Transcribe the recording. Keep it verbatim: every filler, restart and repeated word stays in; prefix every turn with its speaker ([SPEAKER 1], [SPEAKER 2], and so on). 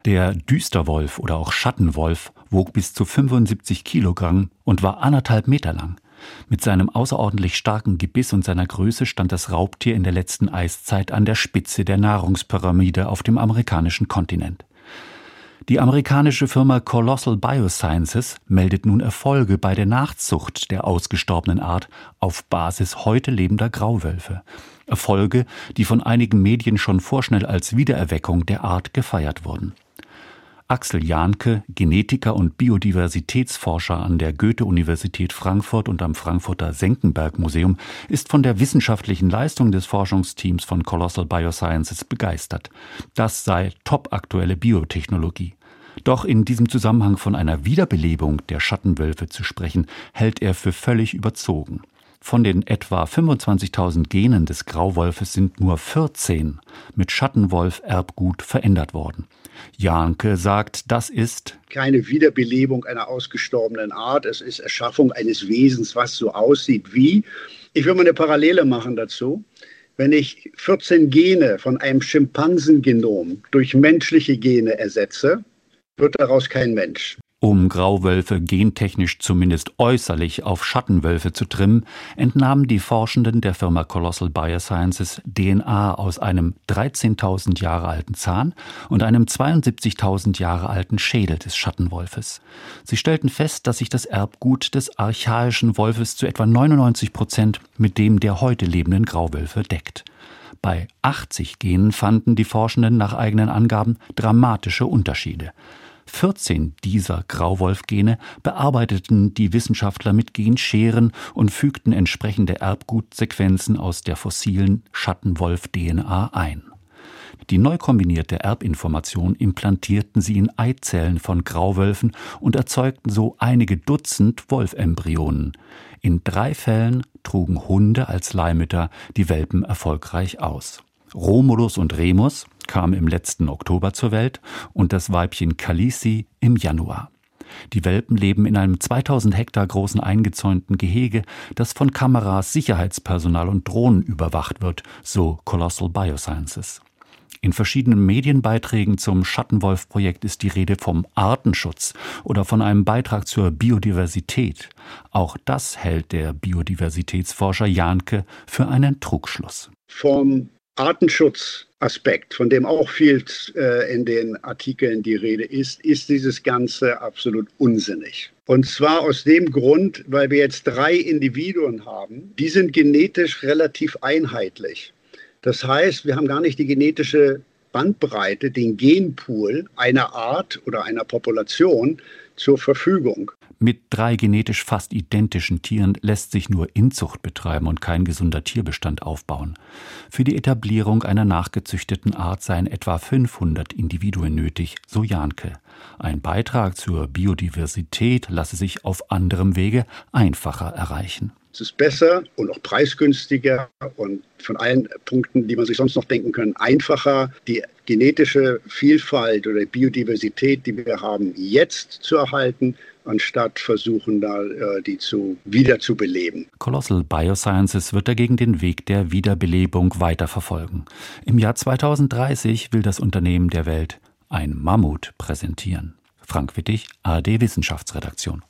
[SPEAKER 1] Der Düsterwolf oder auch Schattenwolf wog bis zu fünfundsiebzig Kilogramm und war anderthalb Meter lang. Mit seinem außerordentlich starken Gebiss und seiner Größe stand das Raubtier in der letzten Eiszeit an der Spitze der Nahrungspyramide auf dem amerikanischen Kontinent. Die amerikanische Firma Colossal Biosciences meldet nun Erfolge bei der Nachzucht der ausgestorbenen Art auf Basis heute lebender Grauwölfe. Erfolge, die von einigen Medien schon vorschnell als Wiedererweckung der Art gefeiert wurden. Axel Jahnke, Genetiker und Biodiversitätsforscher an der Goethe-Universität Frankfurt und am Frankfurter Senckenberg-Museum, ist von der wissenschaftlichen Leistung des Forschungsteams von Colossal Biosciences begeistert. Das sei topaktuelle Biotechnologie. Doch in diesem Zusammenhang von einer Wiederbelebung der Schattenwölfe zu sprechen, hält er für völlig überzogen. Von den etwa fünfundzwanzigtausend Genen des Grauwolfes sind nur vierzehn mit Schattenwolf-Erbgut verändert worden. Jahnke sagt, das ist
[SPEAKER 2] keine Wiederbelebung einer ausgestorbenen Art. Es ist Erschaffung eines Wesens, was so aussieht wie. Ich will mal eine Parallele machen dazu. Wenn ich vierzehn Gene von einem Schimpansengenom durch menschliche Gene ersetze, wird daraus kein Mensch.
[SPEAKER 1] Um Grauwölfe gentechnisch zumindest äußerlich auf Schattenwölfe zu trimmen, entnahmen die Forschenden der Firma Colossal Biosciences D N A aus einem dreizehntausend Jahre alten Zahn und einem zweiundsiebzigtausend Jahre alten Schädel des Schattenwolfes. Sie stellten fest, dass sich das Erbgut des archaischen Wolfes zu etwa neunundneunzig Prozent mit dem der heute lebenden Grauwölfe deckt. Bei achtzig Genen fanden die Forschenden nach eigenen Angaben dramatische Unterschiede. vierzehn dieser Grauwolf-Gene bearbeiteten die Wissenschaftler mit Genscheren und fügten entsprechende Erbgutsequenzen aus der fossilen Schattenwolf-D N A ein. Die neu kombinierte Erbinformation implantierten sie in Eizellen von Grauwölfen und erzeugten so einige Dutzend Wolfembryonen. In drei Fällen trugen Hunde als Leihmütter die Welpen erfolgreich aus. Romulus und Remus kam im letzten Oktober zur Welt und das Weibchen Khaleesi im Januar. Die Welpen leben in einem zweitausend Hektar großen eingezäunten Gehege, das von Kameras, Sicherheitspersonal und Drohnen überwacht wird, so Colossal Biosciences. In verschiedenen Medienbeiträgen zum Schattenwolf-Projekt ist die Rede vom Artenschutz oder von einem Beitrag zur Biodiversität. Auch das hält der Biodiversitätsforscher Jahnke für einen Trugschluss.
[SPEAKER 2] Vom Artenschutzaspekt, von dem auch viel äh, in den Artikeln die Rede ist, ist dieses Ganze absolut unsinnig. Und zwar aus dem Grund, weil wir jetzt drei Individuen haben, die sind genetisch relativ einheitlich. Das heißt, wir haben gar nicht die genetische Bandbreite, den Genpool einer Art oder einer Population zur Verfügung.
[SPEAKER 1] Mit drei genetisch fast identischen Tieren lässt sich nur Inzucht betreiben und kein gesunder Tierbestand aufbauen. Für die Etablierung einer nachgezüchteten Art seien etwa fünfhundert Individuen nötig, so Jahnke. Ein Beitrag zur Biodiversität lasse sich auf anderem Wege einfacher erreichen.
[SPEAKER 2] Es ist besser und auch preisgünstiger und von allen Punkten, die man sich sonst noch denken können, einfacher, die genetische Vielfalt oder Biodiversität, die wir haben, jetzt zu erhalten, anstatt versuchen, da, die zu, wieder zu beleben.
[SPEAKER 1] Colossal Biosciences wird dagegen den Weg der Wiederbelebung weiterverfolgen. Im Jahr zweitausenddreißig will das Unternehmen der Welt ein Mammut präsentieren. Frank Wittig, A R D Wissenschaftsredaktion.